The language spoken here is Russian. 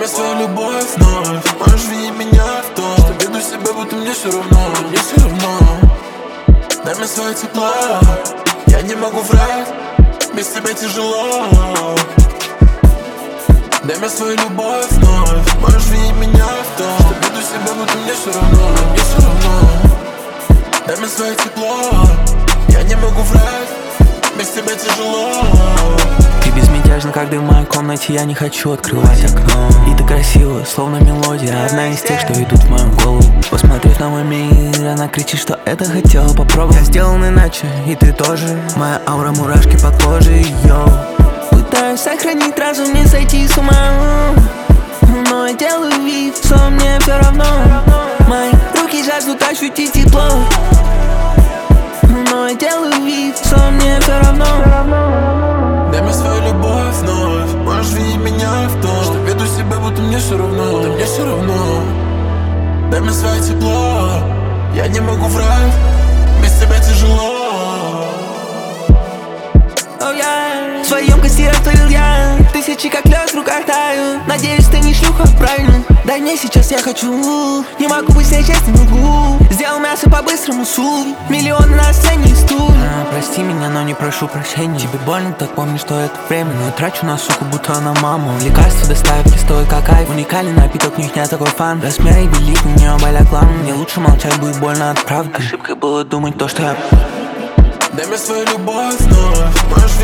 свою любовь вновь. Можешь видеть меня в том, что веду себя, будто мне все равно. Мне все равно. Дай мне свое тепло, я не могу врать, без тебя тяжело. Дай мне свою любовь вновь. Можешь видеть меня в том, что веду себя, будто мне все равно. Мне все равно. Дай мне свое тепло, я не могу врать, без тебя тяжело. Ты безмятежна, как дым в моей комнате, я не хочу открывать окно. И ты красивая, словно мелодия, одна из тех, что идут в мою голову. Посмотрев на мой мир, она кричит, что это хотела попробовать. Я сделан иначе, и ты тоже. Моя аура, мурашки по коже, йоу. Пытаюсь сохранить разум, не сойти с ума, но я делаю вид, что мне все равно. Мои руки жаждут ощутить тепло, но я делаю вид, что мне все равно. Дай мне свою любовь вновь. Можешь видеть меня в том, что веду себя, будто мне все равно. Да мне все равно. Дай мне свое тепло, я не могу врать, без тебя тяжело. В своей емкости растворил я тысячи, как лед в руках таю. Надеюсь, ты не шлюха, правильно? Дай мне сейчас, я хочу. Не могу быть с ней честным, могу. Сделал мясо по-быстрому, суд. Миллионы на сцене и стул. Прости меня, но не прошу прощения. Тебе больно, так помни, что это время. Но я трачу на суку, будто она мама. Лекарства доставят, листовый как кайф. Уникальный напиток, у них нет такой фан. Размеры велик, у нее болят главное. Мне лучше молчать, будет больно от правды. Ошибкой было думать то, что я... Дай мне свою любовь вновь. Можешь